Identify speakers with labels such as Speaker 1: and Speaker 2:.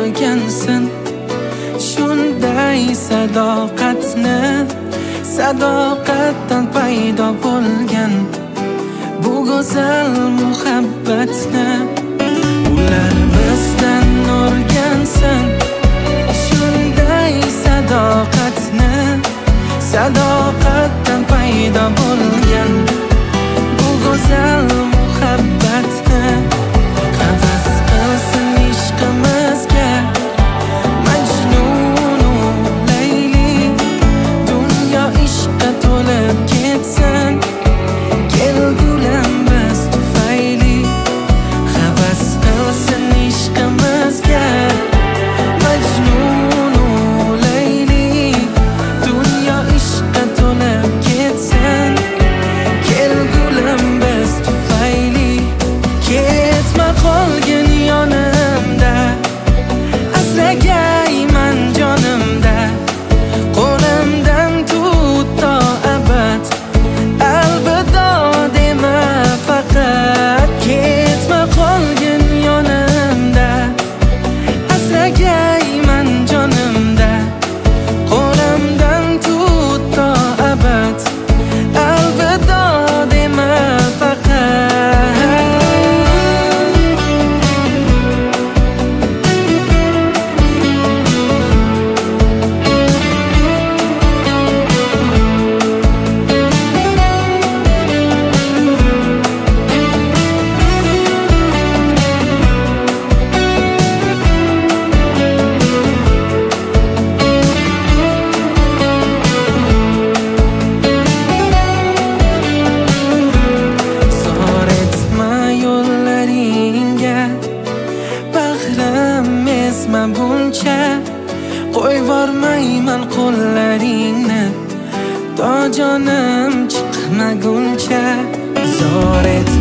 Speaker 1: o'rgansin shunday sadoqatni. Sadoqatdan paydo bo'lgan bu go'zal muhabbatni ular bizdan o'rgansin shunday sadoqatni. Sadoqatdan paydo bo'lgan bu go'zal muhabbatni havas qilsin ishqimizga Majnunu Layli. Dunyo ishqqa to'lib ketsin kelgulam biz tufayli. Havas qilsin ishqimizga Majnunu Layli. Dunyo ishqqa to'lib ketsin kelgulam biz tufayli. Ketma qolgin yonimda asragayman jonimda. Qo'limdan tut to abad alvido dema faqat. Ketma qolgin yonimda asragayman jonimda. Qo'limdan tut to abad alvido dema faqat. Zor etma yo'llaringga bag'rim ezma buncha. Qo'yvormayman qo'llaringni to jonim chiqmaguncha. Zor etma